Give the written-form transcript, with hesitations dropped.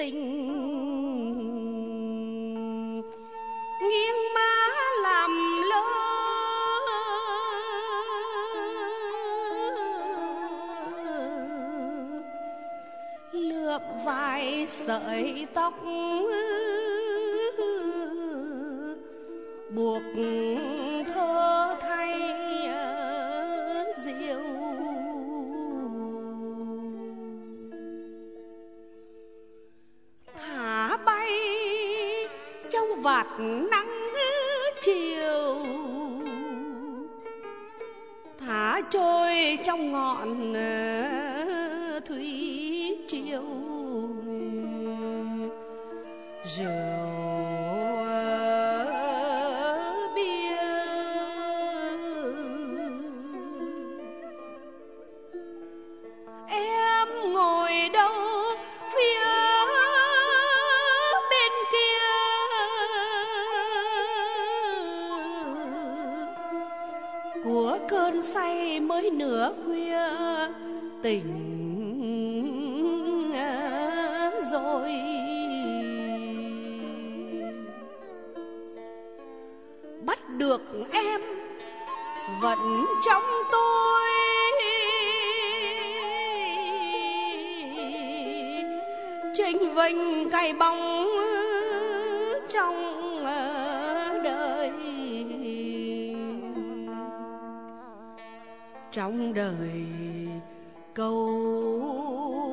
tình nghiêng má làm lơ, lượm vài sợi tóc buộc thơ thay diệu, thả bay trong vạt nắng chiều, thả trôi trong ngọn thủy triều. Rượu bia em ngồi đâu phía bên kia, của cơn say mới nửa khuya tỉnh rồi. Bắt được em vẫn trong tôi, chênh vênh cay bóng trong đời. Trong đời câu